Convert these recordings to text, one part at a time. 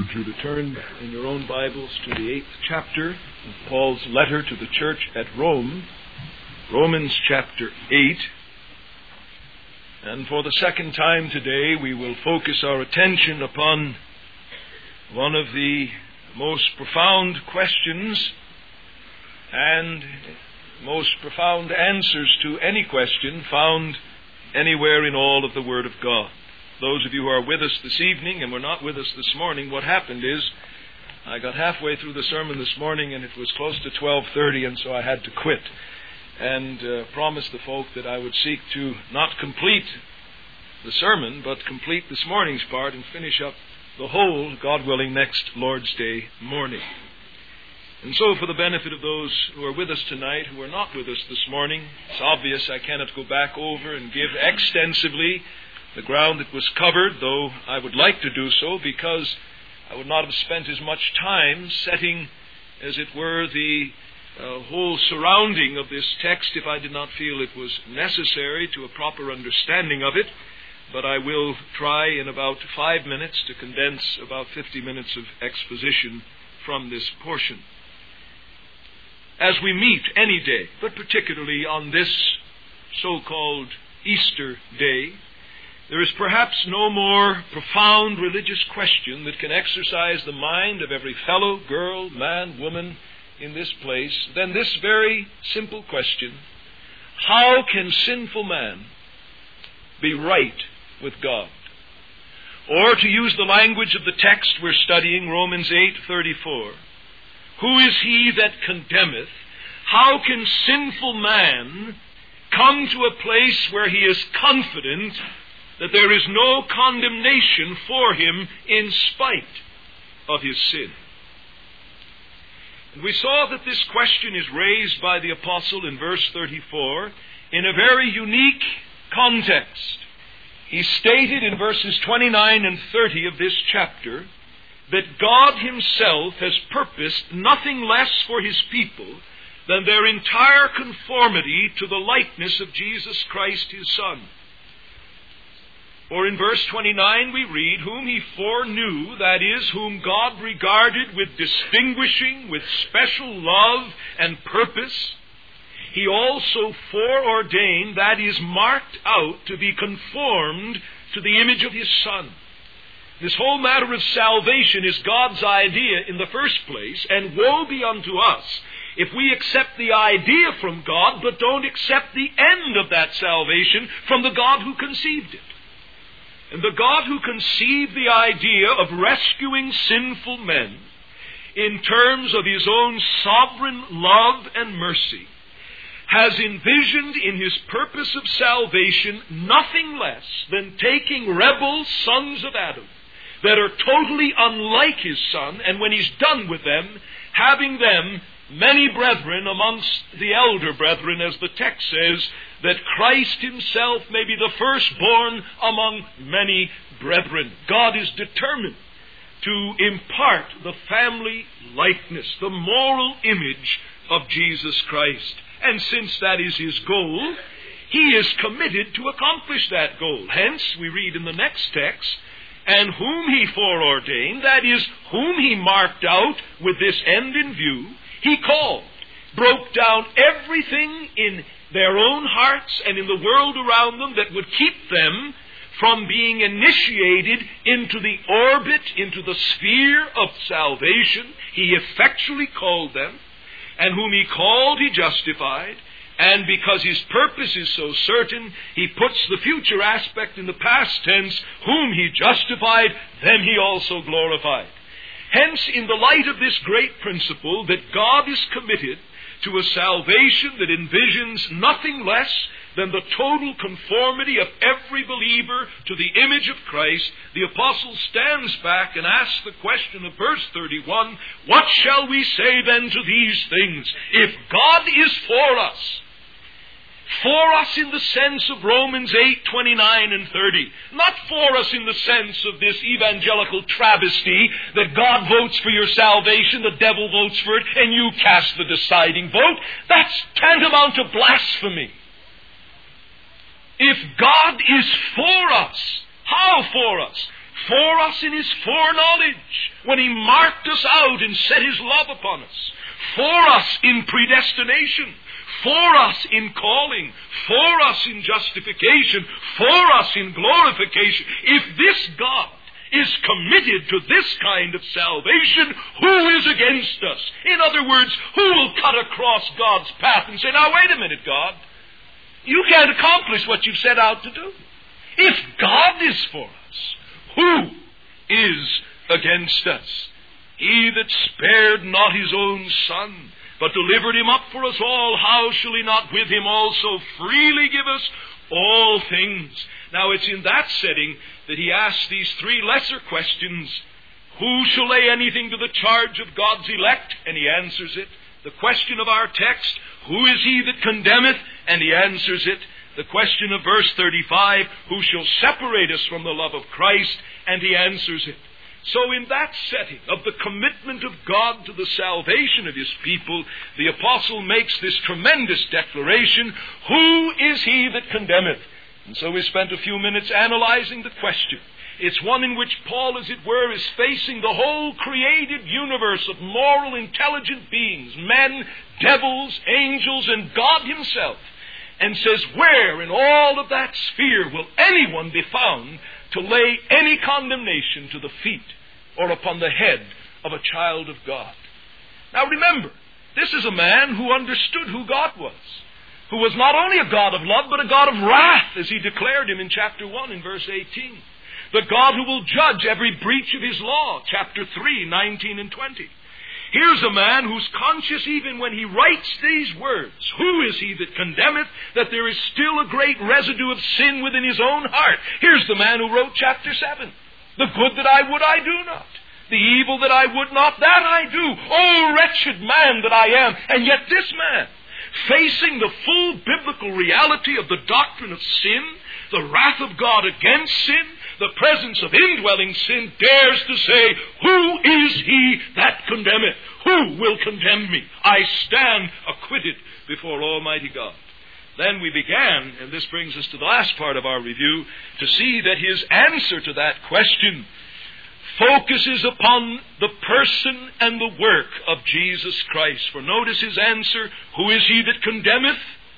you to turn in your own Bibles to the 8th chapter of Paul's letter to the church at Rome, Romans chapter 8. And for the second time today, we will focus our attention upon one of the most profound questions and most profound answers to any question found anywhere in all of the Word of God. Those of you who are with us this evening and were not with us this morning, what happened is I got halfway through the sermon this morning and it was close to 12:30, and so I had to quit and promised the folk that I would seek to not complete the sermon but complete this morning's part and finish up the whole, God willing, next Lord's Day morning. And so for the benefit of those who are with us tonight who are not with us this morning, it's obvious I cannot go back over and give extensively the ground that was covered, though I would like to do so, because I would not have spent as much time setting, as it were, the whole surrounding of this text if I did not feel it was necessary to a proper understanding of it. But I will try in about 5 minutes to condense about 50 minutes of exposition from this portion. As we meet any day, but particularly on this so-called Easter day, there is perhaps no more profound religious question that can exercise the mind of every fellow, girl, man, woman in this place than this very simple question: how can sinful man be right with God? Or to use the language of the text we're studying, Romans 8:34, who is he that condemneth? How can sinful man come to a place where he is confident that there is no condemnation for him in spite of his sin? And we saw that this question is raised by the apostle in verse 34 in a very unique context. He stated in verses 29 and 30 of this chapter that God himself has purposed nothing less for his people than their entire conformity to the likeness of Jesus Christ his Son. For in verse 29 we read, whom he foreknew, that is, whom God regarded with distinguishing, with special love and purpose, he also foreordained, that is, marked out to be conformed to the image of his Son. This whole matter of salvation is God's idea in the first place, and woe be unto us if we accept the idea from God but don't accept the end of that salvation from the God who conceived it. And the God who conceived the idea of rescuing sinful men in terms of his own sovereign love and mercy has envisioned in his purpose of salvation nothing less than taking rebel sons of Adam that are totally unlike his Son, and when he's done with them, having them many brethren amongst the elder brethren, as the text says, that Christ himself may be the firstborn among many brethren. God is determined to impart the family likeness, the moral image of Jesus Christ. And since that is his goal, he is committed to accomplish that goal. Hence, we read in the next text, and whom he foreordained, that is, whom he marked out with this end in view, he called, broke down everything in their own hearts and in the world around them that would keep them from being initiated into the orbit, into the sphere of salvation. He effectually called them, and whom he called he justified, and because his purpose is so certain, he puts the future aspect in the past tense, whom he justified, them he also glorified. Hence, in the light of this great principle that God is committed to a salvation that envisions nothing less than the total conformity of every believer to the image of Christ, the apostle stands back and asks the question of verse 31, what shall we say then to these things? If God is for us in the sense of Romans 8:29 and 30, not for us in the sense of this evangelical travesty that God votes for your salvation, the devil votes for it, and you cast the deciding vote. That's tantamount to blasphemy. If God is for us, how for us? for us in His foreknowledge, when He marked us out and set His love upon us, for us in predestination, for us in calling, for us in justification, for us in glorification. If this God is committed to this kind of salvation, who is against us? In other words, who will cut across God's path and say, now wait a minute, God, you can't accomplish what you've set out to do. If God is for us, who is against us? He that spared not His own Son, but delivered Him up for us all, how shall He not with Him also freely give us all things? Now it's in that setting that He asks these three lesser questions. Who shall lay anything to the charge of God's elect? And He answers it. The question of our text, who is he that condemneth? And He answers it. The question of verse 35, who shall separate us from the love of Christ? And He answers it. So in that setting of the commitment of God to the salvation of His people, the apostle makes this tremendous declaration, who is he that condemneth? And so we spent a few minutes analyzing the question. It's one in which Paul, as it were, is facing the whole created universe of moral, intelligent beings, men, devils, angels, and God Himself, and says, where in all of that sphere will anyone be found to lay any condemnation to the feet or upon the head of a child of God? Now remember, this is a man who understood who God was, who was not only a God of love, but a God of wrath, as He declared Him in chapter 1 in verse 18. The God who will judge every breach of His law, chapter 3, 19 and 20. Here's a man who's conscious, even when he writes these words, who is he that condemneth, that there is still a great residue of sin within his own heart. Here's the man who wrote chapter 7. The good that I would, I do not. The evil that I would not, that I do. Oh, wretched man that I am. And yet this man, facing the full biblical reality of the doctrine of sin, the wrath of God against sin, the presence of indwelling sin, dares to say, who is he that condemneth? Who will condemn me? I stand acquitted before Almighty God. Then we began, and this brings us to the last part of our review, to see that his answer to that question focuses upon the person and the work of Jesus Christ. For notice his answer, who is he that condemneth?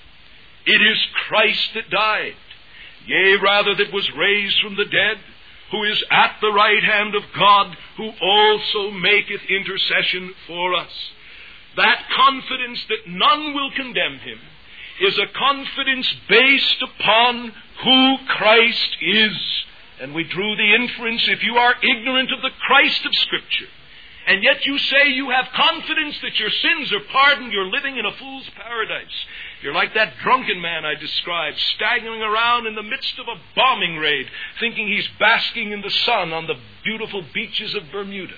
It is Christ that died, yea, rather that was raised from the dead, who is at the right hand of God, who also maketh intercession for us. That confidence that none will condemn him is a confidence based upon who Christ is. And we drew the inference, if you are ignorant of the Christ of Scripture, and yet you say you have confidence that your sins are pardoned, you're living in a fool's paradise. You're like that drunken man I described, staggering around in the midst of a bombing raid, thinking he's basking in the sun on the beautiful beaches of Bermuda.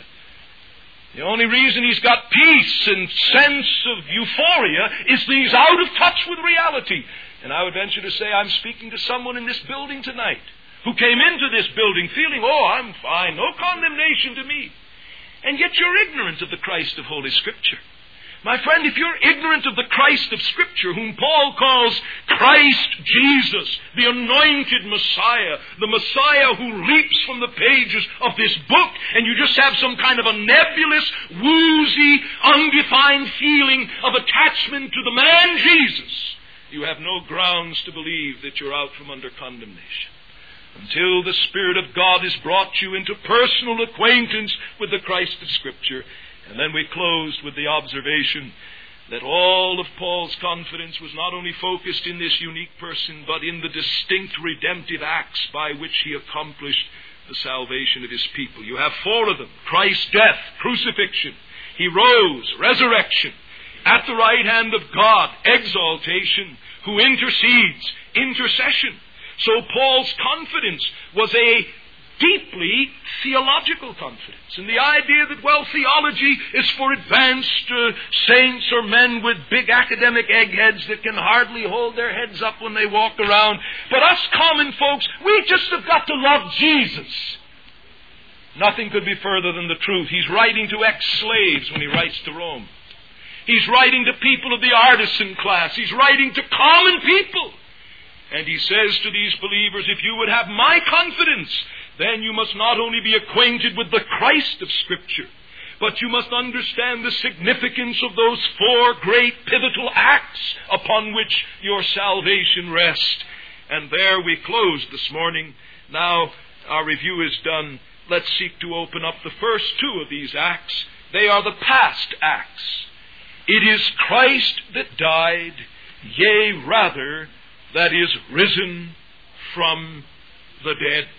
The only reason he's got peace and sense of euphoria is that he's out of touch with reality. And I would venture to say I'm speaking to someone in this building tonight who came into this building feeling, oh, I'm fine, no condemnation to me. And yet you're ignorant of the Christ of Holy Scripture. My friend, if you're ignorant of the Christ of Scripture, whom Paul calls Christ Jesus, the anointed Messiah, the Messiah who leaps from the pages of this book, and you just have some kind of a nebulous, woozy, undefined feeling of attachment to the man Jesus, you have no grounds to believe that you're out from under condemnation, until the Spirit of God has brought you into personal acquaintance with the Christ of Scripture. And then we closed with the observation that all of Paul's confidence was not only focused in this unique person, but in the distinct redemptive acts by which he accomplished the salvation of his people. You have four of them: Christ's death, crucifixion; he rose, resurrection; at the right hand of God, exaltation; who intercedes, intercession. So Paul's confidence was a deeply theological confidence. And the idea that, well, theology is for advanced saints or men with big academic eggheads that can hardly hold their heads up when they walk around. But us common folks, we just have got to love Jesus. Nothing could be further than the truth. He's writing to ex-slaves when he writes to Rome. He's writing to people of the artisan class. He's writing to common people. And he says to these believers, if you would have my confidence, then you must not only be acquainted with the Christ of Scripture, but you must understand the significance of those four great pivotal acts upon which your salvation rests. And there we close this morning. Now our review is done. Let's seek to open up the first two of these acts. They are the past acts. It is Christ that died, yea, rather, that is risen from the dead.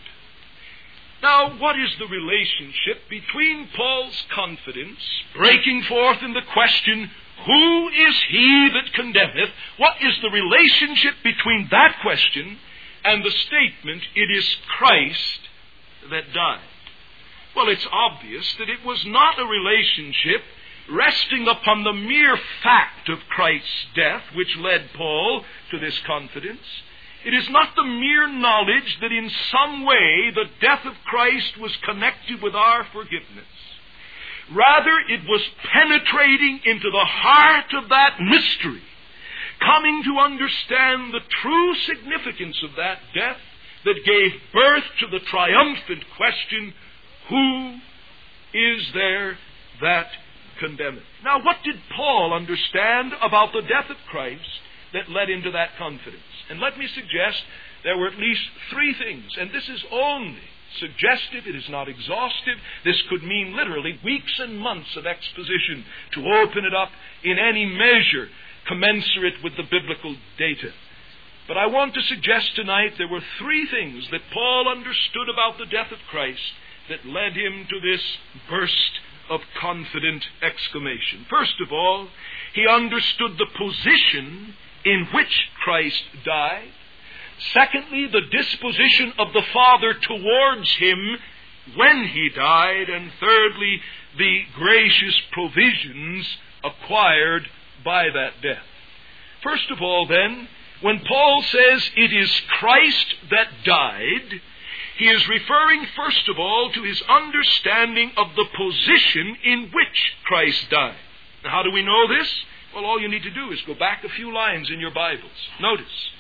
Now, what is the relationship between Paul's confidence, breaking forth in the question, who is he that condemneth? What is the relationship between that question and the statement, it is Christ that died? Well, it's obvious that it was not a relationship resting upon the mere fact of Christ's death which led Paul to this confidence. It is not the mere knowledge that in some way the death of Christ was connected with our forgiveness. Rather, it was penetrating into the heart of that mystery, coming to understand the true significance of that death that gave birth to the triumphant question, who is there that condemneth? Now, what did Paul understand about the death of Christ that led into that confidence? And let me suggest there were at least three things, and this is only suggestive, it is not exhaustive. This could mean literally weeks and months of exposition to open it up in any measure commensurate with the biblical data. But I want to suggest tonight there were three things that Paul understood about the death of Christ that led him to this burst of confident exclamation. First of all, he understood the position in which Christ died. Secondly, the disposition of the Father towards him when he died. And thirdly, the gracious provisions acquired by that death. First of all, then, when Paul says it is Christ that died, he is referring first of all to his understanding of the position in which Christ died. Now, how do we know this? Well, all you need to do is go back a few lines in your Bibles. Notice,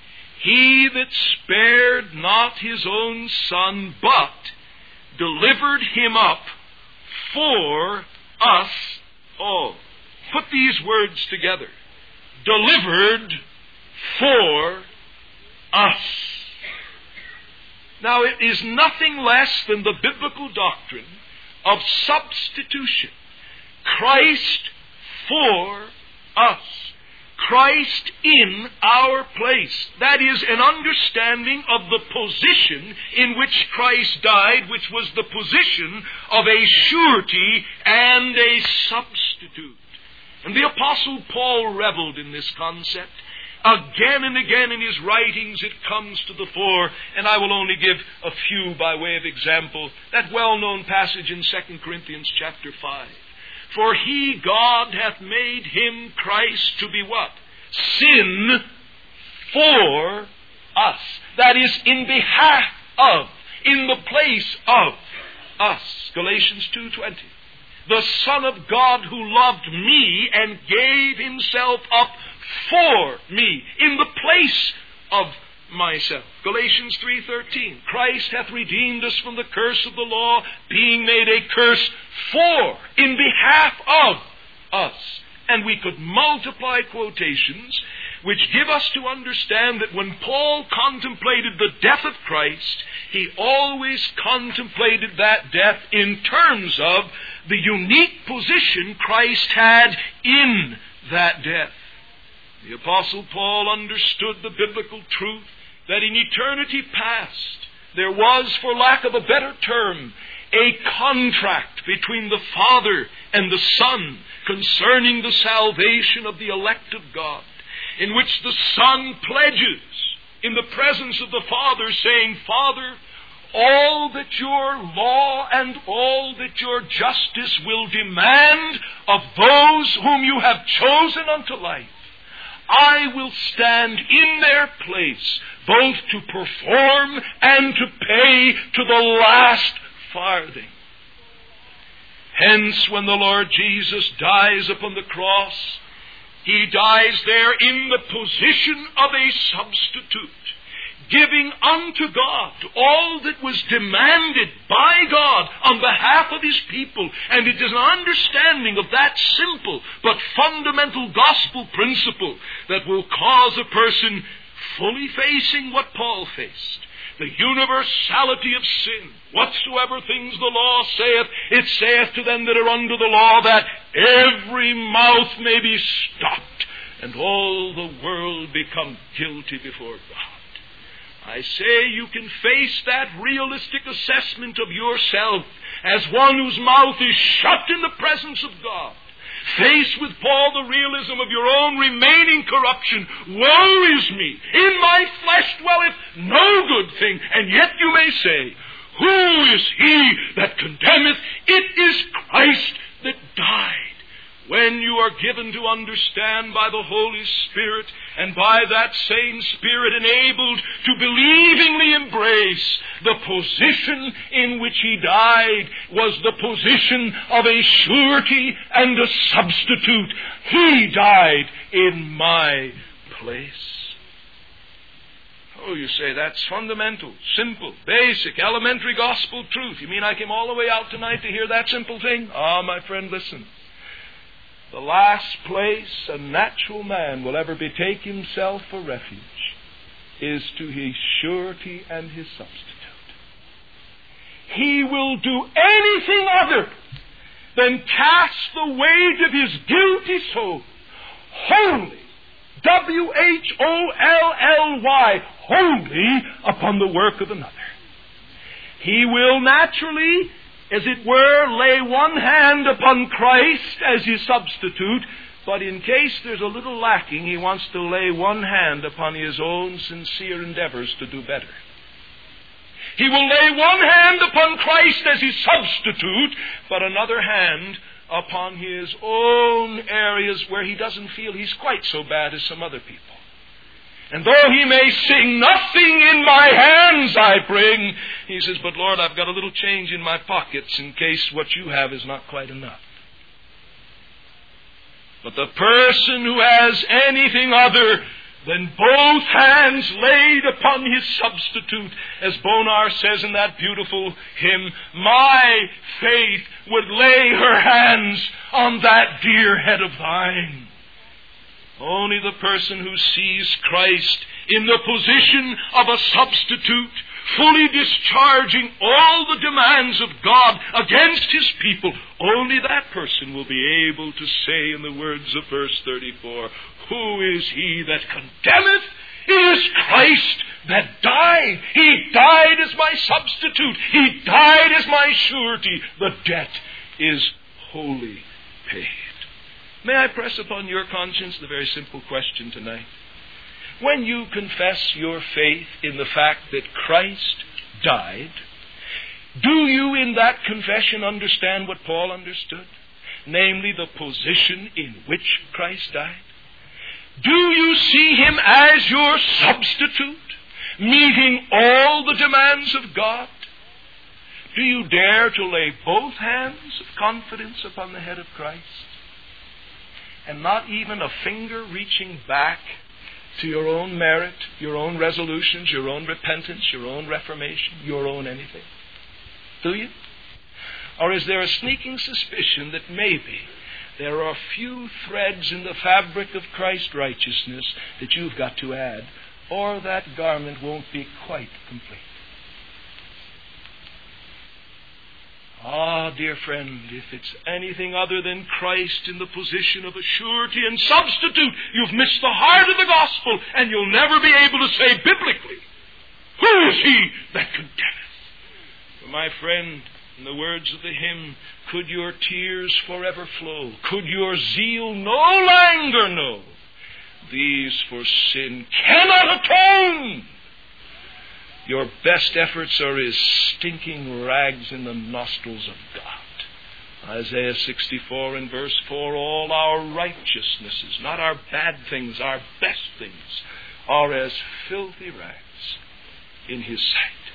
he that spared not his own Son, but delivered him up for us all. Put these words together. Delivered for us. Now, it is nothing less than the biblical doctrine of substitution. Christ for us. Christ in our place. That is an understanding of the position in which Christ died, which was the position of a surety and a substitute. And the Apostle Paul reveled in this concept. Again and again in his writings it comes to the fore, and I will only give a few by way of example. That well-known passage in 2 Corinthians chapter 5. For he, God, hath made him, Christ, to be what? Sin for us. That is, in behalf of, in the place of us. Galatians 2:20. The Son of God who loved me and gave himself up for me, in the place of myself. Galatians 3:13. Christ hath redeemed us from the curse of the law, being made a curse for, in behalf of us. And we could multiply quotations which give us to understand that when Paul contemplated the death of Christ, he always contemplated that death in terms of the unique position Christ had in that death. The Apostle Paul understood the biblical truth that in eternity past there was, for lack of a better term, a contract between the Father and the Son concerning the salvation of the elect of God, in which the Son pledges in the presence of the Father, saying, Father, all that your law and all that your justice will demand of those whom you have chosen unto life, I will stand in their place, both to perform and to pay to the last farthing. Hence, when the Lord Jesus dies upon the cross, he dies there in the position of a substitute, giving unto God all that was demanded by God on behalf of His people. And it is an understanding of that simple but fundamental gospel principle that will cause a person fully facing what Paul faced, the universality of sin. Whatsoever things the law saith, it saith to them that are under the law, that every mouth may be stopped, and all the world become guilty before God. I say you can face that realistic assessment of yourself as one whose mouth is shut in the presence of God. Face with Paul the realism of your own remaining corruption. Woe is me! In my flesh dwelleth no good thing. And yet you may say, who is he that condemneth? It is Christ that died. When you are given to understand by the Holy Spirit, and by that same Spirit enabled to believingly embrace the position in which He died was the position of a surety and a substitute. He died in my place. Oh, you say, that's fundamental, simple, basic, elementary gospel truth. You mean I came all the way out tonight to hear that simple thing? Ah, my friend, listen. The last place a natural man will ever betake himself for refuge is to his surety and his substitute. He will do anything other than cast the weight of his guilty soul wholly, W-H-O-L-L-Y, wholly upon the work of another. He will naturally, as it were, lay one hand upon Christ as his substitute, but in case there's a little lacking, he wants to lay one hand upon his own sincere endeavors to do better. He will lay one hand upon Christ as his substitute, but another hand upon his own areas where he doesn't feel he's quite so bad as some other people. And though he may sing, nothing in my hands I bring, he says, but Lord, I've got a little change in my pockets in case what you have is not quite enough. But the person who has anything other than both hands laid upon his substitute, as Bonar says in that beautiful hymn, my faith would lay her hands on that dear head of thine. Only the person who sees Christ in the position of a substitute, fully discharging all the demands of God against His people, only that person will be able to say in the words of verse 34, who is he that condemneth? It is Christ that died. He died as my substitute. He died as my surety. The debt is wholly paid. May I press upon your conscience the very simple question tonight? When you confess your faith in the fact that Christ died, do you in that confession understand what Paul understood? Namely, the position in which Christ died? Do you see Him as your substitute, meeting all the demands of God? Do you dare to lay both hands of confidence upon the head of Christ? And not even a finger reaching back to your own merit, your own resolutions, your own repentance, your own reformation, your own anything? Do you? Or is there a sneaking suspicion that maybe there are a few threads in the fabric of Christ's righteousness that you've got to add, or that garment won't be quite complete? Ah, dear friend, if it's anything other than Christ in the position of a surety and substitute, you've missed the heart of the gospel, and you'll never be able to say biblically, who is he that condemneth? For my friend, in the words of the hymn, could your tears forever flow? Could your zeal no longer know? These for sin cannot atone. Your best efforts are as stinking rags in the nostrils of God. Isaiah 64 and verse 4, all our righteousnesses, not our bad things, our best things, are as filthy rags in His sight.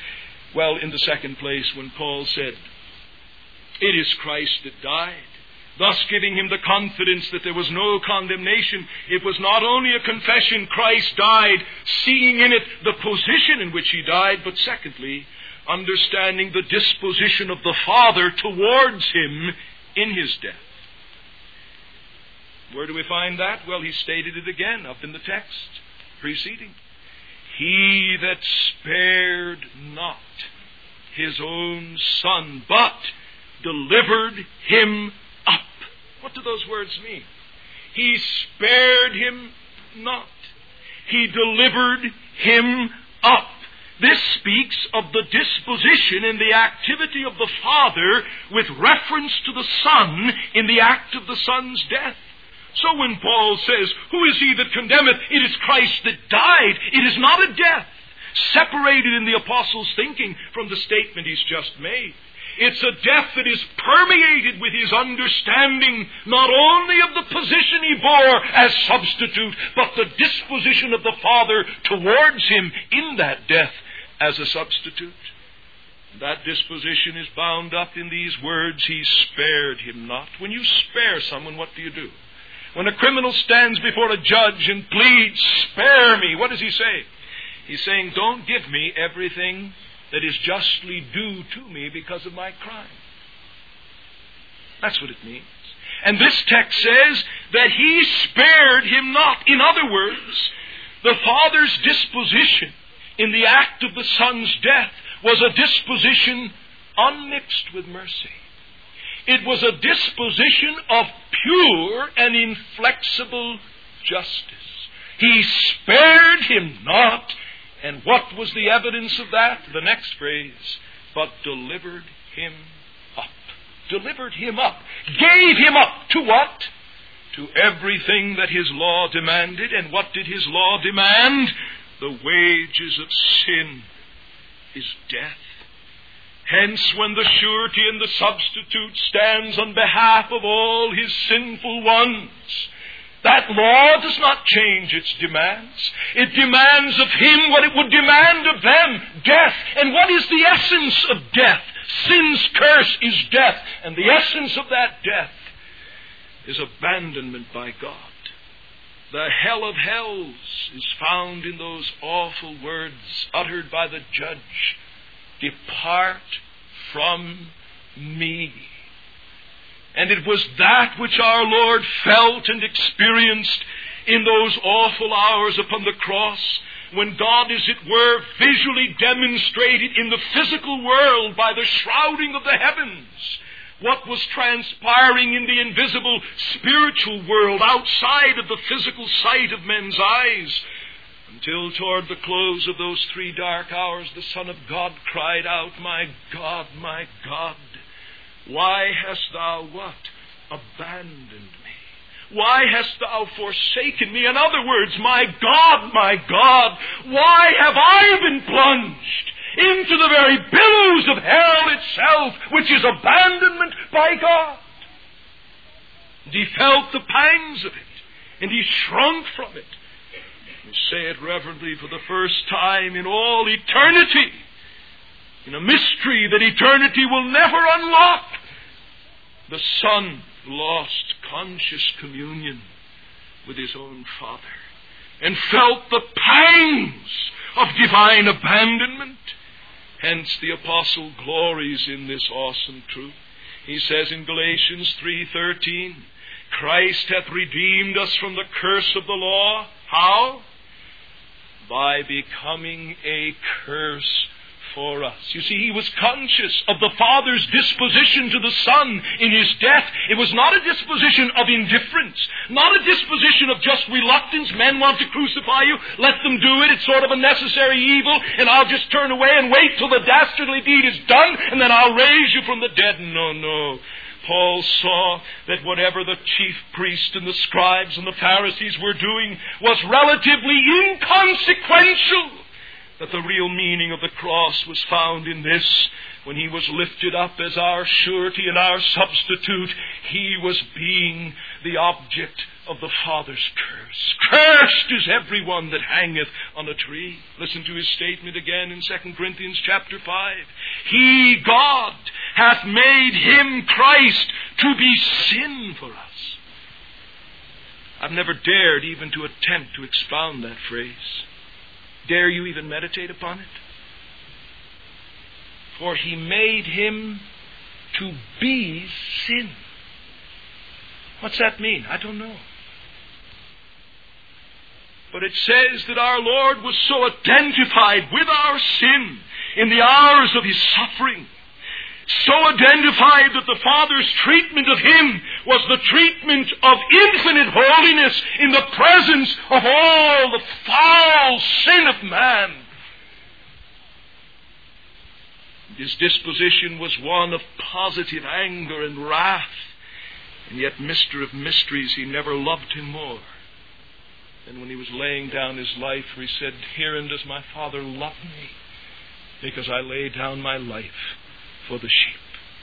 Well, in the second place, when Paul said, it is Christ that died, thus giving him the confidence that there was no condemnation. It was not only a confession Christ died, seeing in it the position in which he died, but secondly, understanding the disposition of the Father towards him in his death. Where do we find that? Well, he stated it again up in the text preceding. He that spared not his own Son, but delivered him up. What do those words mean? He spared him not. He delivered him up. This speaks of the disposition and the activity of the Father with reference to the Son in the act of the Son's death. So when Paul says, "Who is he that condemneth?" It is Christ that died. It is not a death separated in the apostle's thinking from the statement he's just made. It's a death that is permeated with his understanding not only of the position he bore as substitute, but the disposition of the Father towards him in that death as a substitute. That disposition is bound up in these words, he spared him not. When you spare someone, what do? When a criminal stands before a judge and pleads, "Spare me," what does he say? He's saying, "Don't give me everything that is justly due to me because of my crime." That's what it means. And this text says that he spared him not. In other words, the Father's disposition in the act of the Son's death was a disposition unmixed with mercy. It was a disposition of pure and inflexible justice. He spared him not. And what was the evidence of that? The next phrase, "but delivered him up." Delivered him up. Gave him up to what? To everything that his law demanded. And what did his law demand? The wages of sin is death. Hence, when the surety and the substitute stands on behalf of all his sinful ones, that law does not change its demands. It demands of him what it would demand of them, death. And what is the essence of death? Sin's curse is death. And the essence of that death is abandonment by God. The hell of hells is found in those awful words uttered by the judge, "Depart from me." And it was that which our Lord felt and experienced in those awful hours upon the cross, when God, as it were, visually demonstrated in the physical world by the shrouding of the heavens what was transpiring in the invisible spiritual world outside of the physical sight of men's eyes. Until toward the close of those 3 dark hours, the Son of God cried out, my God, why hast thou" what? "Abandoned me? Why hast thou forsaken me?" In other words, my God, why have I been plunged into the very billows of hell itself, which is abandonment by God? And he felt the pangs of it, and he shrunk from it. We say it reverently, for the first time in all eternity, in a mystery that eternity will never unlock, the Son lost conscious communion with his own Father and felt the pangs of divine abandonment. Hence the apostle glories in this awesome truth. He says in Galatians 3:13, "Christ hath redeemed us from the curse of the law." How? By becoming a curse for us. You see, he was conscious of the Father's disposition to the Son in his death. It was not a disposition of indifference, not a disposition of just reluctance. Men want to crucify you, let them do it. It's sort of a necessary evil, and I'll just turn away and wait till the dastardly deed is done, and then I'll raise you from the dead. No. Paul saw that whatever the chief priests and the scribes and the Pharisees were doing was relatively inconsequential. That the real meaning of the cross was found in this. When he was lifted up as our surety and our substitute, he was being the object of the Father's curse. Cursed is everyone that hangeth on a tree. Listen to his statement again in 2 Corinthians chapter 5. He, God, hath made him, Christ, to be sin for us. I've never dared even to attempt to expound that phrase. Dare you even meditate upon it? For he made him to be sin. What's that mean? I don't know. But it says that our Lord was so identified with our sin in the hours of his suffering, so identified that the Father's treatment of him was the treatment of infinite holiness in the presence of all the foul sin of man. His disposition was one of positive anger and wrath, and yet, Mister of mysteries, he never loved him more. And when he was laying down his life, he said, "Herein does my Father love me, because I lay down my life for the sheep."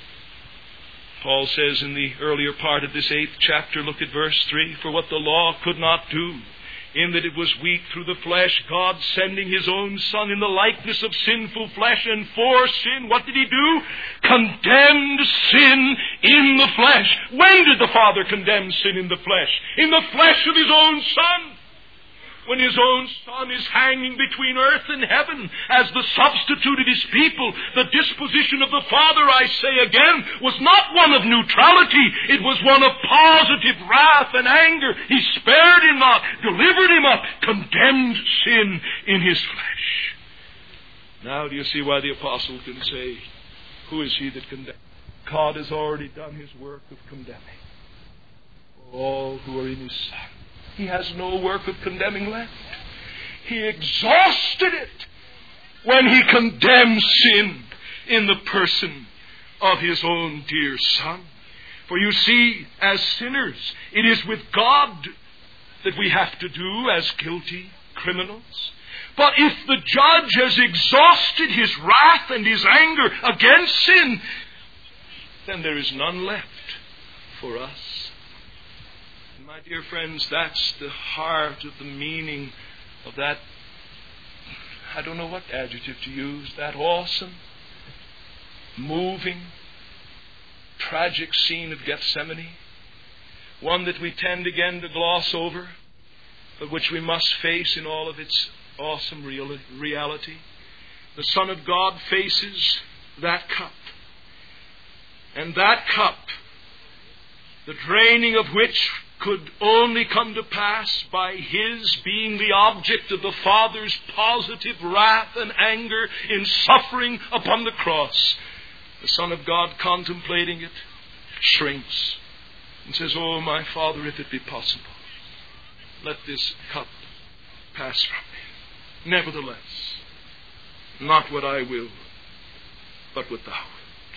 Paul says in the earlier part of this 8th chapter, look at verse 3, "For what the law could not do, in that it was weak through the flesh, God sending his own Son in the likeness of sinful flesh, and for sin," what did he do? Condemned sin in the flesh. When did the Father condemn sin in the flesh? In the flesh of his own Son. When his own Son is hanging between earth and heaven as the substitute of his people, the disposition of the Father, I say again, was not one of neutrality. It was one of positive wrath and anger. He spared him not, delivered him up, condemned sin in his flesh. Now do you see why the apostle can say, "Who is he that condemns?" God has already done his work of condemning all who are in his Son. He has no work of condemning left. He exhausted it when he condemned sin in the person of his own dear Son. For you see, as sinners, it is with God that we have to do as guilty criminals. But if the judge has exhausted his wrath and his anger against sin, then there is none left for us. My dear friends, that's the heart of the meaning of that, I don't know what adjective to use, that awesome, moving, tragic scene of Gethsemane. One that we tend again to gloss over, but which we must face in all of its awesome reality. The Son of God faces that cup. And that cup, the draining of which could only come to pass by his being the object of the Father's positive wrath and anger in suffering upon the cross. The Son of God, contemplating it, shrinks and says, "Oh, my Father, if it be possible, let this cup pass from me. Nevertheless, not what I will, but what thou wilt."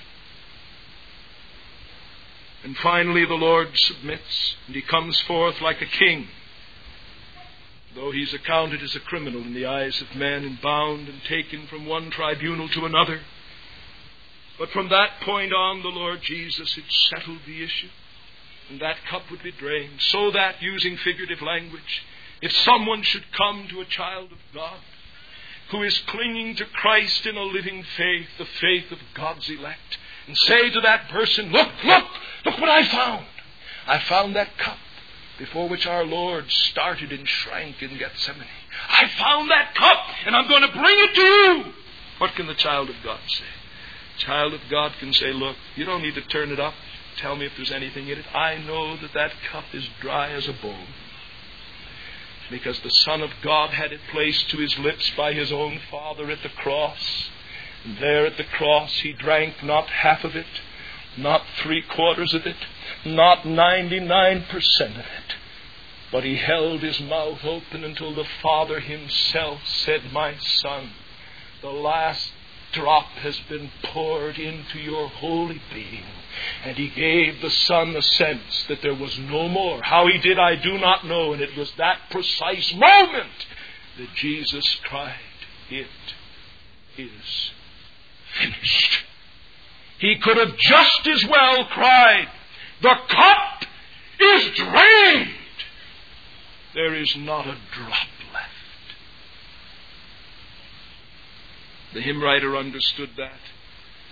And finally the Lord submits, and he comes forth like a king, though he's accounted as a criminal in the eyes of men and bound and taken from one tribunal to another. But from that point on, the Lord Jesus had settled the issue, and that cup would be drained, so that, using figurative language, if someone should come to a child of God who is clinging to Christ in a living faith, the faith of God's elect, and say to that person, look what I found. I found that cup before which our Lord started and shrank in Gethsemane. I found that cup, and I'm going to bring it to you. What can the child of God say? Child of God can say, "Look, you don't need to turn it up. Tell me if there's anything in it. I know that cup is dry as a bone." Because the Son of God had it placed to his lips by his own Father at the cross. And there at the cross he drank not half of it, not 3/4 of it, not 99% of it. But he held his mouth open until the Father himself said, "My Son, the last drop has been poured into your holy being." And he gave the Son the sense that there was no more. How he did, I do not know. And it was that precise moment that Jesus cried, "It is finished." He could have just as well cried, "The cup is drained. There is not a drop left." The hymn writer understood that.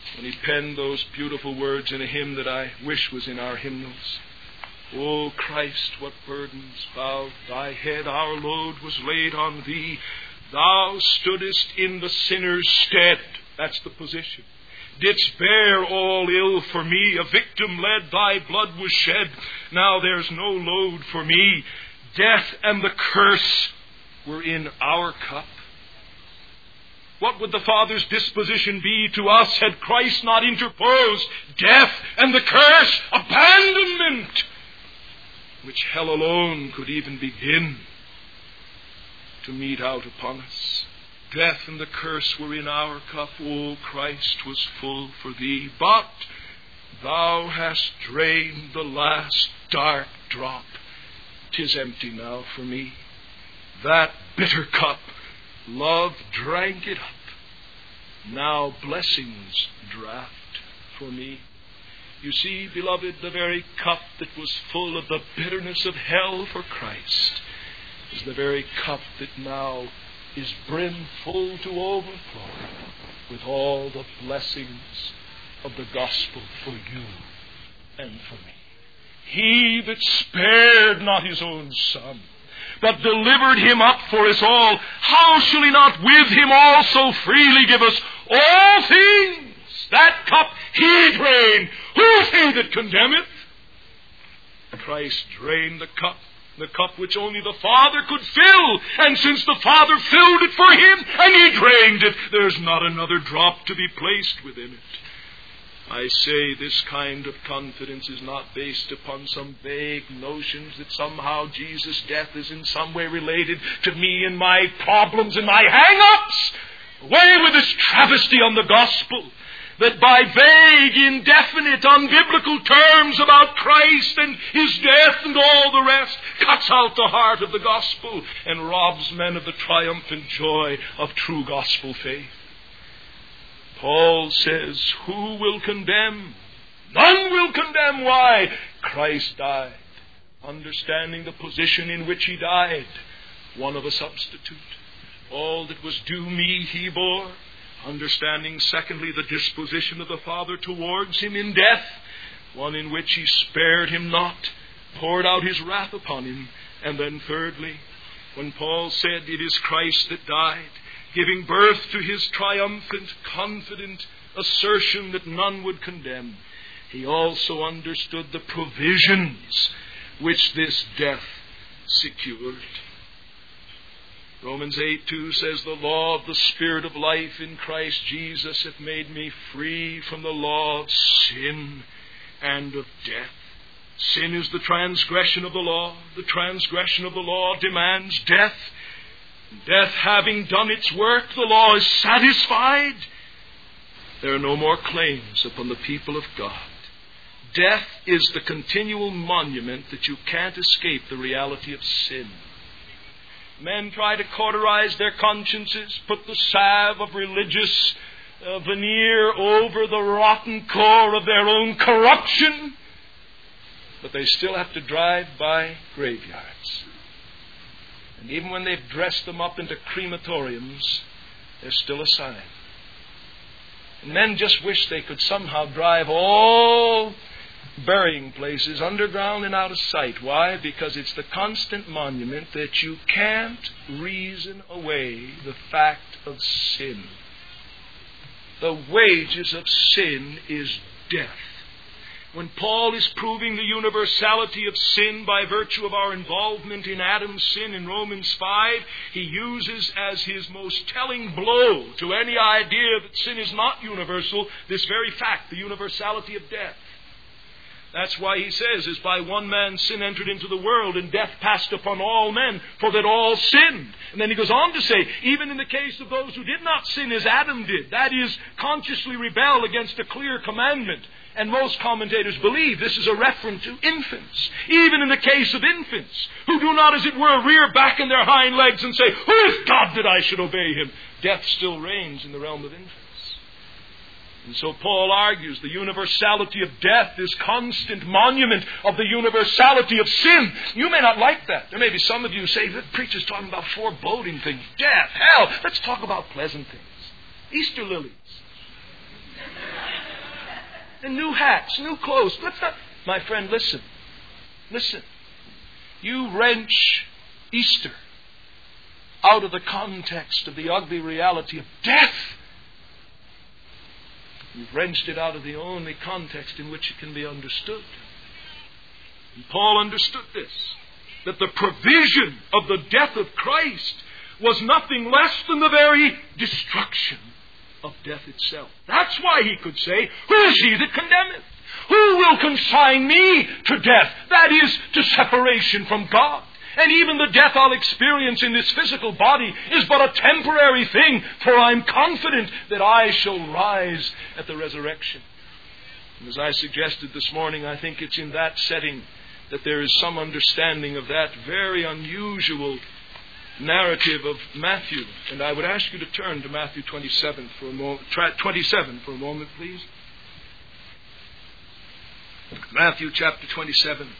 when he penned those beautiful words in a hymn that I wish was in our hymnals. O Christ, what burdens bowed thy head, our load was laid on thee. Thou stoodest in the sinner's stead. That's the position. Didst bear all ill for me, a victim led, thy blood was shed. Now there's no load for me. Death and the curse were in our cup. What would the Father's disposition be to us had Christ not interposed? Death and the curse, abandonment, which hell alone could even begin to mete out upon us. Death and the curse were in our cup. O Christ was full for thee, but thou hast drained the last dark drop. 'Tis empty now for me. That bitter cup, love drank it up. Now blessings draught for me. You see, beloved, the very cup that was full of the bitterness of hell for Christ is the very cup that now is brimful to overflow with all the blessings of the gospel for you and for me. He that spared not his own Son, but delivered him up for us all, how shall he not with him also freely give us all things? That cup he drained. Who's he that condemneth? Christ drained the cup which only the Father could fill. And since the Father filled it for him, and he drained it, there's not another drop to be placed within it. I say this kind of confidence is not based upon some vague notions that somehow Jesus' death is in some way related to me and my problems and my hang-ups. Away with this travesty on the gospel, that by vague, indefinite, unbiblical terms about Christ and his death and all the rest cuts out the heart of the gospel and robs men of the triumphant joy of true gospel faith. Paul says, who will condemn? None will condemn. Why? Christ died, understanding the position in which he died, one of a substitute. All that was due me he bore, understanding, secondly, the disposition of the Father towards him in death, one in which he spared him not, poured out his wrath upon him. And then thirdly, when Paul said, it is Christ that died, giving birth to his triumphant, confident assertion that none would condemn, he also understood the provisions which this death secured. Romans 8:2 says, the law of the Spirit of life in Christ Jesus hath made me free from the law of sin and of death. Sin is the transgression of the law. The transgression of the law demands death. Death having done its work, the law is satisfied. There are no more claims upon the people of God. Death is the continual monument that you can't escape the reality of sin. Men try to cauterize their consciences, put the salve of religious veneer over the rotten core of their own corruption, but they still have to drive by graveyards. And even when they've dressed them up into crematoriums, there's still a sign. And men just wish they could somehow drive all burying places underground and out of sight. Why? Because it's the constant monument that you can't reason away the fact of sin. The wages of sin is death. When Paul is proving the universality of sin by virtue of our involvement in Adam's sin in Romans 5, he uses as his most telling blow to any idea that sin is not universal this very fact, the universality of death. That's why he says, as by one man sin entered into the world, and death passed upon all men, for that all sinned. And then he goes on to say, even in the case of those who did not sin as Adam did, that is, consciously rebel against a clear commandment. And most commentators believe this is a reference to infants. Even in the case of infants, who do not, as it were, rear back in their hind legs and say, who is God that I should obey him? Death still reigns in the realm of infants. And so Paul argues the universality of death is constant monument of the universality of sin. You may not like that. There may be some of you who say, the preacher's talking about foreboding things. Death, hell. Let's talk about pleasant things. Easter lilies. and new hats, new clothes. Let's not... My friend, listen. Listen. You wrench Easter out of the context of the ugly reality of death. You've wrenched it out of the only context in which it can be understood. And Paul understood this, that the provision of the death of Christ was nothing less than the very destruction of death itself. That's why he could say, "Who is he that condemneth? Who will consign me to death?" That is, to separation from God. And even the death I'll experience in this physical body is but a temporary thing, for I'm confident that I shall rise at the resurrection. And as I suggested this morning, I think it's in that setting that there is some understanding of that very unusual narrative of Matthew. And I would ask you to turn to Matthew 27 for a moment, please. Matthew chapter 27.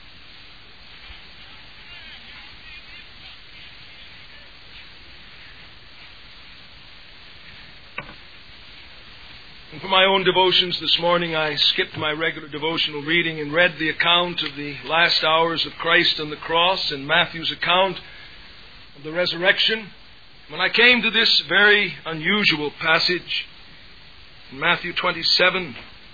And for my own devotions this morning, I skipped my regular devotional reading and read the account of the last hours of Christ on the cross and Matthew's account of the resurrection. When I came to this very unusual passage in Matthew 27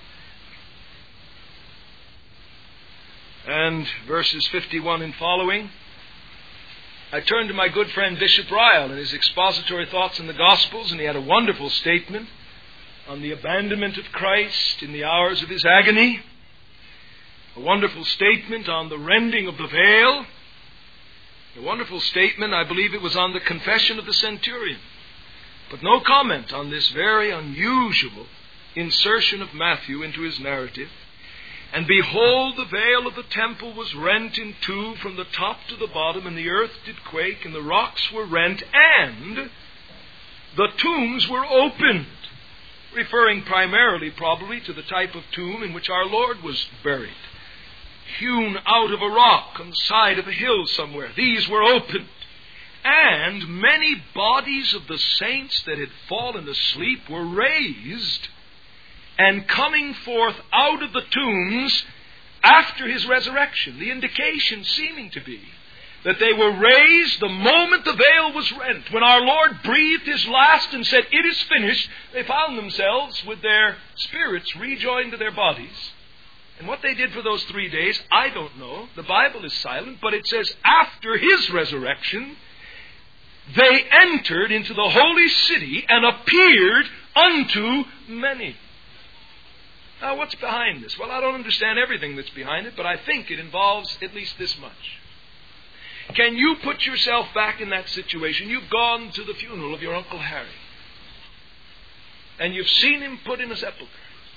and verses 51 and following, I turned to my good friend Bishop Ryle and his expository thoughts in the Gospels, and he had a wonderful statement on the abandonment of Christ in the hours of his agony, a wonderful statement on the rending of the veil, a wonderful statement, I believe it was on the confession of the centurion, but no comment on this very unusual insertion of Matthew into his narrative. "And behold, the veil of the temple was rent in two from the top to the bottom, and the earth did quake, and the rocks were rent, and the tombs were opened," referring primarily probably to the type of tomb in which our Lord was buried, hewn out of a rock on the side of a hill somewhere. These were opened, and many bodies of the saints that had fallen asleep were raised, and coming forth out of the tombs after his resurrection. The indication seeming to be that they were raised the moment the veil was rent. When our Lord breathed his last and said, "It is finished," they found themselves with their spirits rejoined to their bodies. And what they did for those 3 days, I don't know. The Bible is silent, but it says after his resurrection, they entered into the holy city and appeared unto many. Now, what's behind this? Well, I don't understand everything that's behind it, but I think it involves at least this much. Can you put yourself back in that situation? You've gone to the funeral of your Uncle Harry, and you've seen him put in a sepulcher,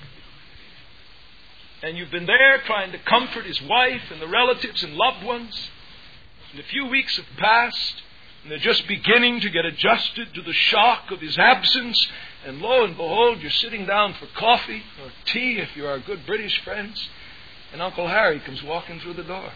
and you've been there trying to comfort his wife and the relatives and loved ones, and a few weeks have passed, and they're just beginning to get adjusted to the shock of his absence, and lo and behold, you're sitting down for coffee or tea if you are good British friends, and Uncle Harry comes walking through the door.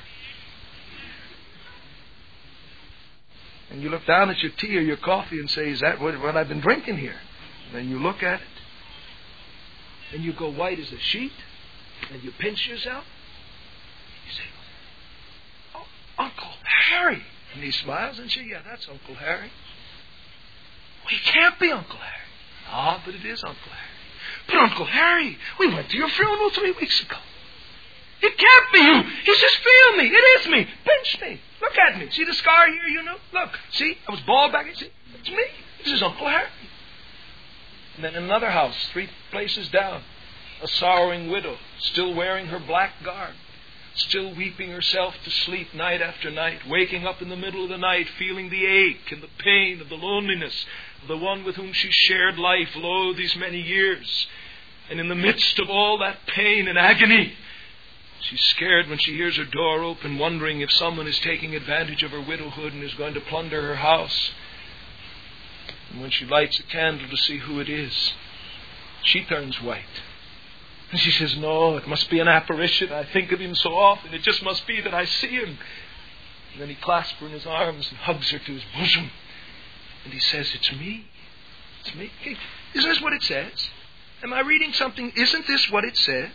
And you look down at your tea or your coffee and say, "Is that what I've been drinking here?" And then you look at it, and you go white as a sheet, and you pinch yourself. You say, "Oh, Uncle Harry." And he smiles and says, "Yeah, that's Uncle Harry." "Well, it can't be Uncle Harry." "Ah, but it is Uncle Harry." "But Uncle Harry, we went to your funeral 3 weeks ago." "It can't be you." He says, "Feel me. It is me. Pinch me. Look at me. See the scar here, you know? Look. See, I was bald back. See, it's me. This is Uncle Harry." And then in another house, 3 places down, a sorrowing widow, still wearing her black garb, still weeping herself to sleep night after night, waking up in the middle of the night, feeling the ache and the pain of the loneliness of the one with whom she shared life, lo, these many years. And in the midst of all that pain and agony, she's scared when she hears her door open, wondering if someone is taking advantage of her widowhood and is going to plunder her house. And when she lights a candle to see who it is, she turns white. And she says, "No, it must be an apparition. I think of him so often. It just must be that I see him." And then he clasps her in his arms and hugs her to his bosom. And he says, "It's me. It's me." Isn't this what it says? Am I reading something? Isn't this what it says?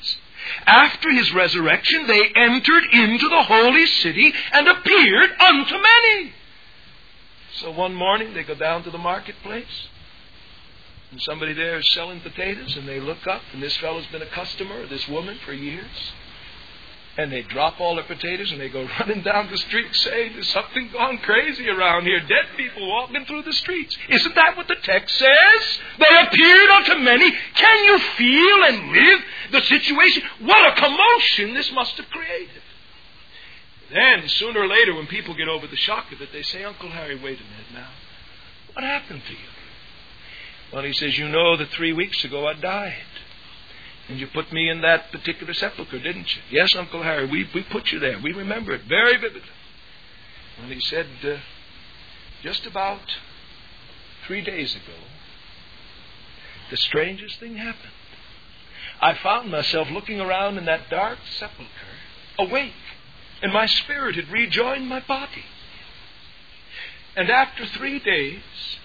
After his resurrection, they entered into the holy city and appeared unto many. So one morning they go down to the marketplace, and somebody there is selling potatoes, and they look up, and this fellow's been a customer of this woman for years. And they drop all their potatoes and they go running down the street saying, there's something gone crazy around here. Dead people walking through the streets. Isn't that what the text says? They appeared unto many. Can you feel and live the situation? What a commotion this must have created. Then, sooner or later, when people get over the shock of it, they say, Uncle Harry, wait a minute now. What happened to you? Well, he says, you know that 3 weeks ago I died. And you put me in that particular sepulcher, didn't you? Yes, Uncle Harry, we put you there. We remember it very vividly. Well, he said, just about 3 days ago, the strangest thing happened. I found myself looking around in that dark sepulcher, awake, and my spirit had rejoined my body. And after 3 days,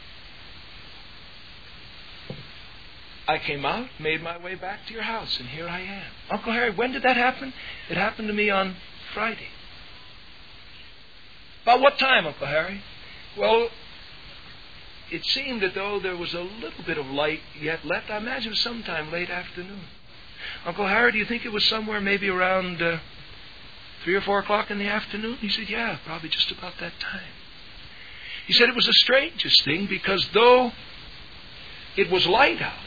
I came out, made my way back to your house, and here I am. Uncle Harry, when did that happen? It happened to me on Friday. About what time, Uncle Harry? Well, it seemed as though there was a little bit of light yet left. I imagine it was sometime late afternoon. Uncle Harry, do you think it was somewhere maybe around 3 or 4 o'clock in the afternoon? He said, yeah, probably just about that time. He said it was the strangest thing because though it was light out,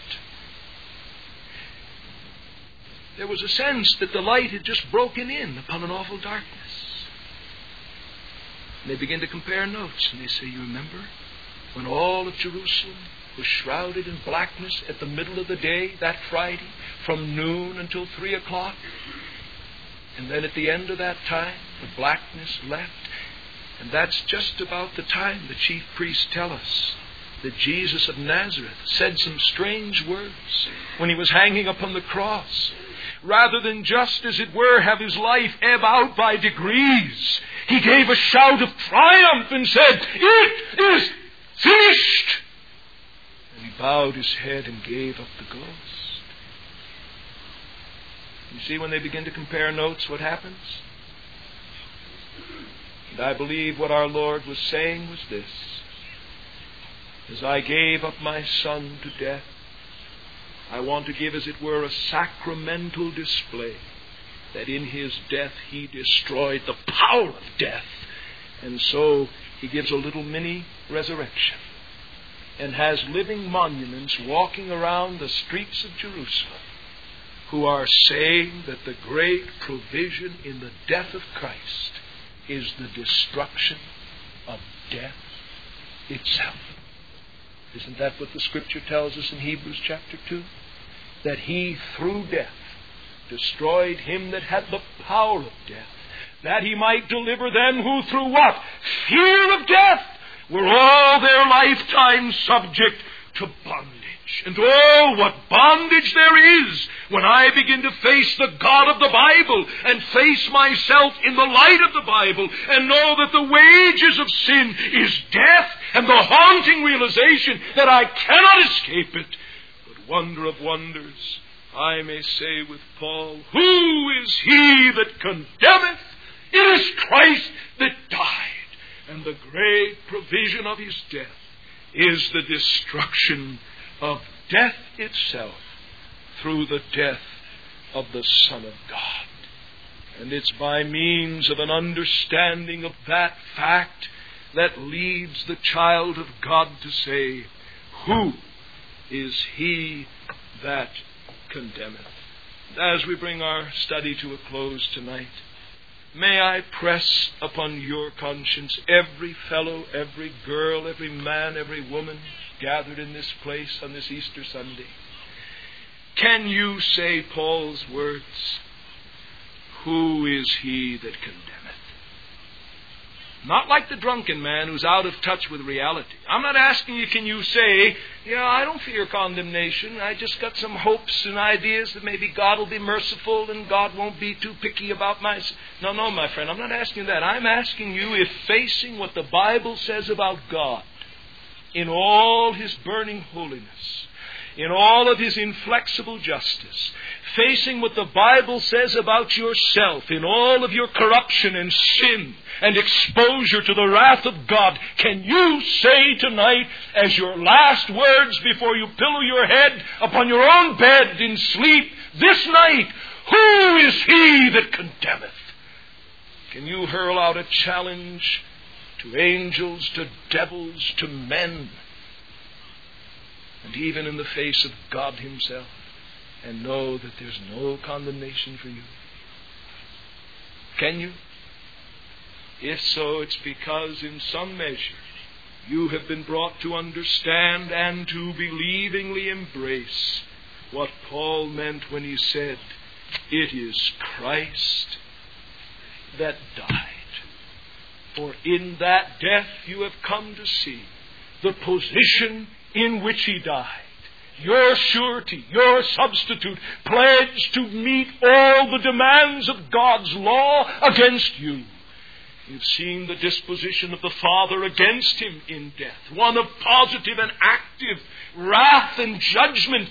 there was a sense that the light had just broken in upon an awful darkness. And they begin to compare notes, and they say, you remember when all of Jerusalem was shrouded in blackness at the middle of the day, that Friday, from noon until 3 o'clock? And then at the end of that time, the blackness left. And that's just about the time the chief priests tell us that Jesus of Nazareth said some strange words when he was hanging upon the cross. Rather than just, as it were, have his life ebb out by degrees, he gave a shout of triumph and said, it is finished! And he bowed his head and gave up the ghost. You see, when they begin to compare notes, what happens? And I believe what our Lord was saying was this: as I gave up my Son to death, I want to give, as it were, a sacramental display that in his death he destroyed the power of death. And so he gives a little mini resurrection and has living monuments walking around the streets of Jerusalem who are saying that the great provision in the death of Christ is the destruction of death itself. Isn't that what the Scripture tells us in Hebrews chapter 2? That he, through death, destroyed him that had the power of death, that he might deliver them who through what? Fear of death were all their lifetime subject to bondage. And oh, what bondage there is when I begin to face the God of the Bible and face myself in the light of the Bible and know that the wages of sin is death, and the haunting realization that I cannot escape it. But wonder of wonders, I may say with Paul, who is he that condemneth? It is Christ that died, and the great provision of his death is the destruction of death itself through the death of the Son of God. And it's by means of an understanding of that fact that leads the child of God to say, who is he that condemneth? As we bring our study to a close tonight, may I press upon your conscience, every fellow, every girl, every man, every woman gathered in this place on this Easter Sunday. Can you say Paul's words, who is he that condemneth? Not like the drunken man who's out of touch with reality. I'm not asking you, can you say, I don't fear condemnation. I just got some hopes and ideas that maybe God will be merciful and God won't be too picky about my... No, my friend, I'm not asking you that. I'm asking you if facing what the Bible says about God in all his burning holiness, in all of His inflexible justice, facing what the Bible says about yourself in all of your corruption and sin and exposure to the wrath of God, can you say tonight, as your last words before you pillow your head upon your own bed in sleep this night, who is he that condemneth? Can you hurl out a challenge to angels, to devils, to men, and even in the face of God Himself, and know that there's no condemnation for you? Can you? If so, it's because in some measure you have been brought to understand and to believingly embrace what Paul meant when he said, "It is Christ that died. For in that death you have come to see the position in which He died. Your surety, your substitute, pledged to meet all the demands of God's law against you. You've seen the disposition of the Father against Him in death, one of positive and active wrath and judgment,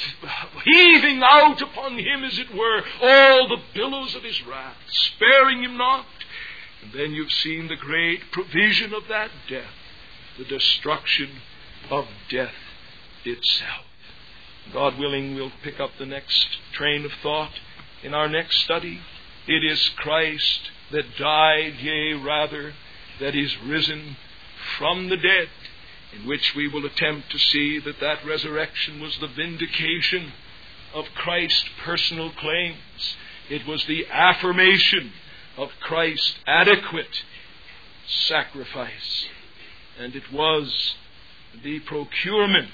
heaving out upon Him, as it were, all the billows of His wrath, sparing Him not. And then you've seen the great provision of that death, the destruction of death itself. God willing, we'll pick up the next train of thought in our next study. It is Christ that died, yea, rather, that is risen from the dead, in which we will attempt to see that that resurrection was the vindication of Christ's personal claims. It was the affirmation of Christ's adequate sacrifice. And it was the procurement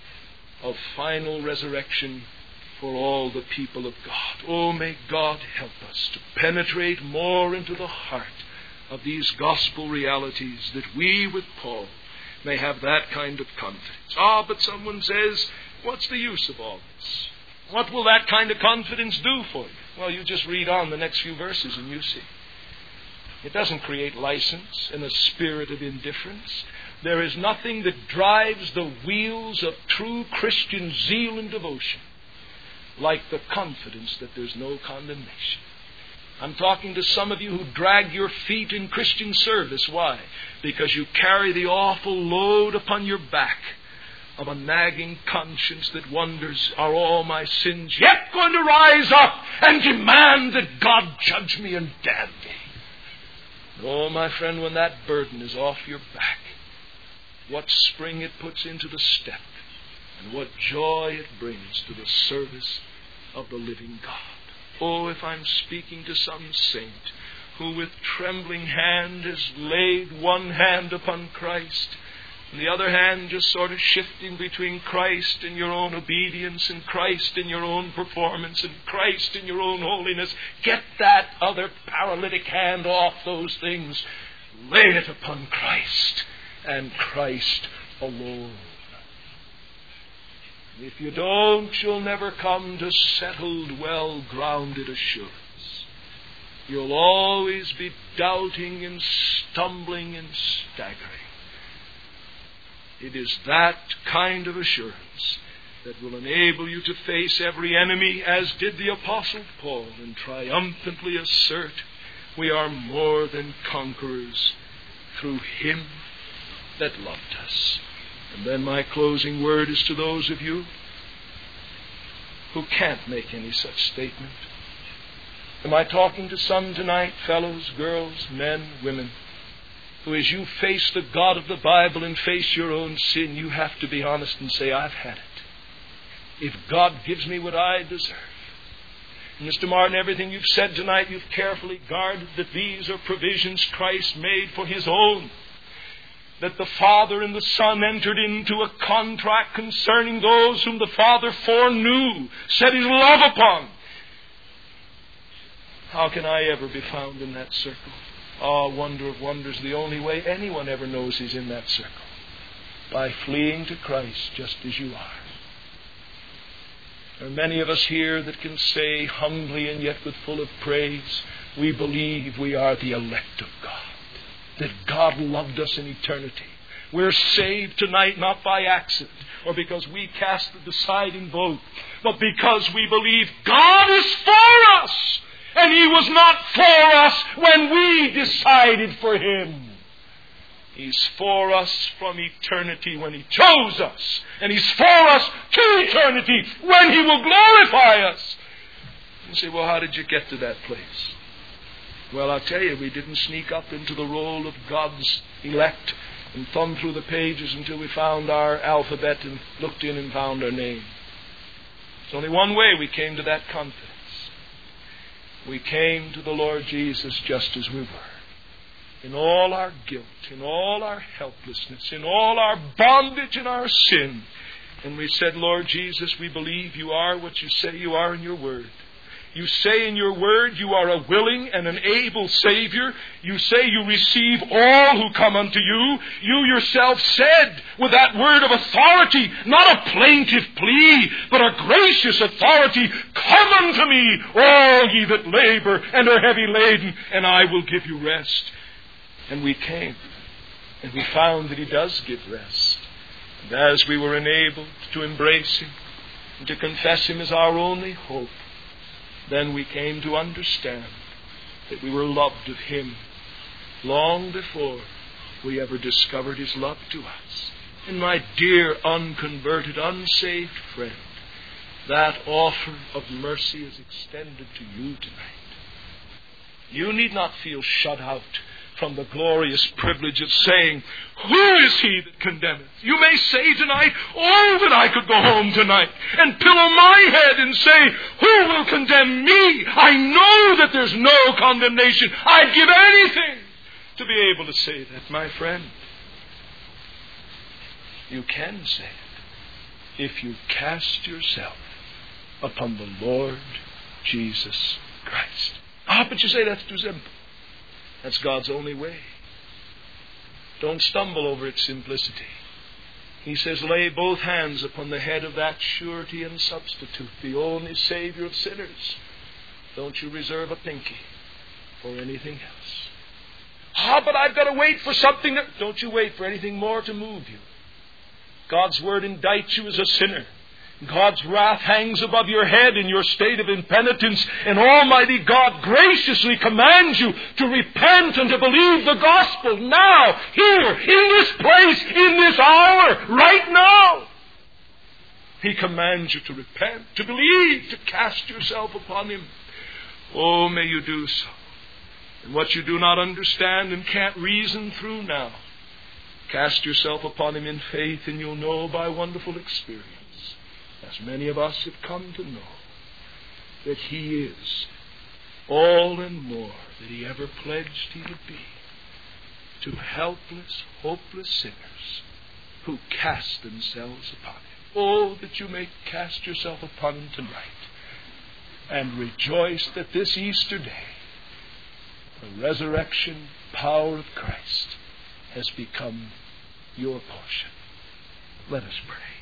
of final resurrection for all the people of God. Oh, may God help us to penetrate more into the heart of these gospel realities, that we, with Paul, may have that kind of confidence. But someone says, what's the use of all this? What will that kind of confidence do for you? Well, you just read on the next few verses and you see. It doesn't create license and a spirit of indifference. There is nothing that drives the wheels of true Christian zeal and devotion like the confidence that there's no condemnation. I'm talking to some of you who drag your feet in Christian service. Why? Because you carry the awful load upon your back of a nagging conscience that wonders, are all my sins yet going to rise up and demand that God judge me and damn me? Oh, my friend, when that burden is off your back, what spring it puts into the step, and what joy it brings to the service of the living God. Oh, if I'm speaking to some saint who with trembling hand has laid one hand upon Christ, and the other hand just sort of shifting between Christ and your own obedience, and Christ and your own performance, and Christ and your own holiness, get that other paralytic hand off those things. Lay it upon Christ and Christ alone. If you don't, you'll never come to settled, well-grounded assurance. You'll always be doubting and stumbling and staggering. It is that kind of assurance that will enable you to face every enemy, as did the Apostle Paul, and triumphantly assert, we are more than conquerors through Him that loved us. And then my closing word is to those of you who can't make any such statement. Am I talking to some tonight, fellows, girls, men, women, who as you face the God of the Bible and face your own sin, you have to be honest and say, I've had it. If God gives me what I deserve. And Mr. Martin, everything you've said tonight, you've carefully guarded that these are provisions Christ made for His own. That the Father and the Son entered into a contract concerning those whom the Father foreknew, set His love upon. How can I ever be found in that circle? Wonder of wonders, the only way anyone ever knows he's in that circle. By fleeing to Christ just as you are. There are many of us here that can say humbly and yet with full of praise, we believe we are the elect of God. That God loved us in eternity. We're saved tonight not by accident or because we cast the deciding vote, but because we believe God is for us, and He was not for us when we decided for Him. He's for us from eternity when He chose us, and He's for us to eternity when He will glorify us. You say, well, how did you get to that place? Well, I'll tell you, we didn't sneak up into the roll of God's elect and thumb through the pages until we found our alphabet and looked in and found our name. There's only one way we came to that confidence. We came to the Lord Jesus just as we were. In all our guilt, in all our helplessness, in all our bondage and our sin. And we said, Lord Jesus, we believe You are what You say You are in Your Word. You say in Your Word You are a willing and an able Savior. You say You receive all who come unto You. You Yourself said with that word of authority, not a plaintive plea, but a gracious authority, come unto me, all ye that labor and are heavy laden, and I will give you rest. And we came, and we found that He does give rest. And as we were enabled to embrace Him and to confess Him as our only hope, then we came to understand that we were loved of Him long before we ever discovered His love to us. And my dear unconverted, unsaved friend, that offer of mercy is extended to you tonight. You need not feel shut out from the glorious privilege of saying, who is He that condemneth? You may say tonight, oh, that I could go home tonight and pillow my head and say, who will condemn me? I know that there's no condemnation. I'd give anything to be able to say that, my friend. You can say it if you cast yourself upon the Lord Jesus Christ. But you say that's too simple. That's God's only way. Don't stumble over its simplicity. He says, lay both hands upon the head of that surety and substitute, the only Savior of sinners. Don't you reserve a pinky for anything else. But I've got to wait for something. Don't you wait for anything more to move you. God's Word indicts you as a sinner. God's wrath hangs above your head in your state of impenitence, and Almighty God graciously commands you to repent and to believe the gospel now, here, in this place, in this hour, right now. He commands you to repent, to believe, to cast yourself upon Him. Oh, may you do so. And what you do not understand and can't reason through now, cast yourself upon Him in faith, and you'll know by wonderful experience, as many of us have come to know, that He is all and more that He ever pledged He would be to helpless, hopeless sinners who cast themselves upon Him. Oh, that you may cast yourself upon Him tonight and rejoice that this Easter day, the resurrection power of Christ has become your portion. Let us pray.